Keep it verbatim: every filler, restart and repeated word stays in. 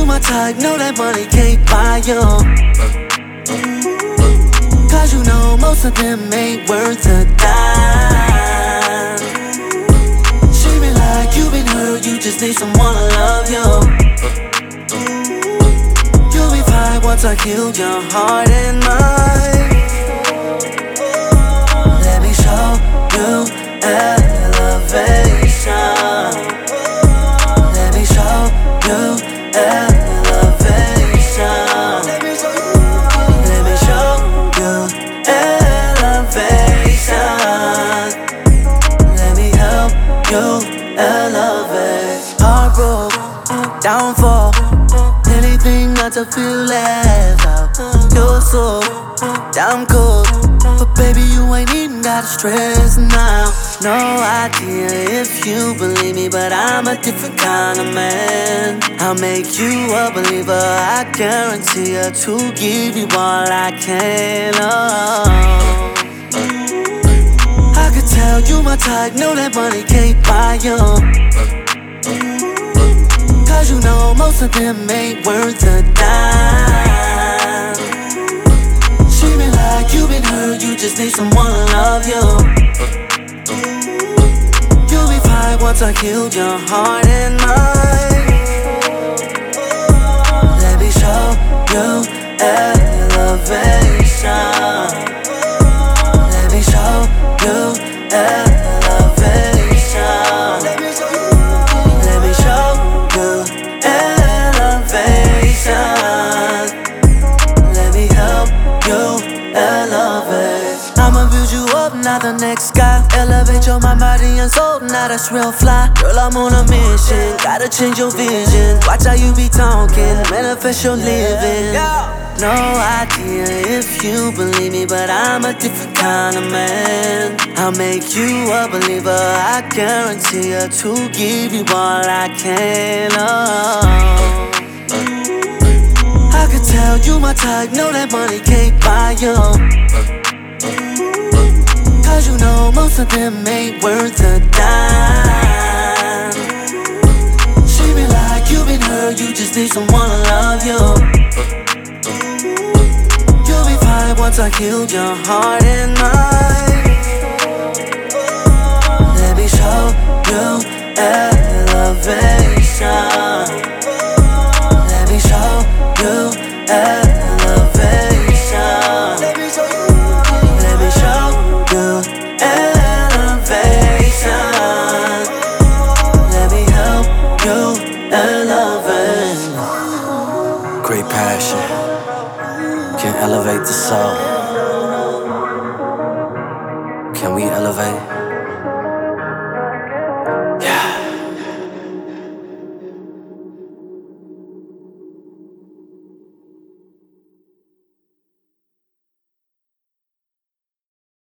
you my type, know that money can't buy you. Cause you know most of them ain't worth a dime. She be like, you been hurt, you just need someone to love you. You'll be fine once I heal your heart and mind. Let me show you elevation. Let me show you elevation. Let me show you elevation. Let me help you elevate. Heartbroke, downfall, anything not to feel left out. You're so damn cold, but baby you ain't even gotta stress now. No idea if you believe me, but I'm a different kind of man. I'll make you a believer, I guarantee you to give you all I can. Oh, I could tell you my type, know that money can't buy you. Cause you know most of them ain't worth a dime. She be like, you been hurt, you just need someone to love you. You'll be fine once I heal your heart and mind. Let me show you elevation. Let me show you elevation. Let me show you elevation. Let me help you elevate. I'ma build you up, not the next guy. Elevate your mind, body, and soul, now that's real fly. Girl, I'm on a mission, gotta change your vision. Watch how you be talking, manifest your living. No idea if you believe me, but I'm a different kind of man. I'll make you a believer, I guarantee you to give you all I can. Oh, I could tell you my type, know that money can't buy you. Cause you know most of them ain't worth a dime. She be like, you been hurt, you just need someone to love you. You'll be fine once I heal your heart and mind. Let me show you elevation. Let me show you elevation. Let me show you, let me show you elevation. Let me help you elevate. Great passion can elevate the soul. Can we elevate?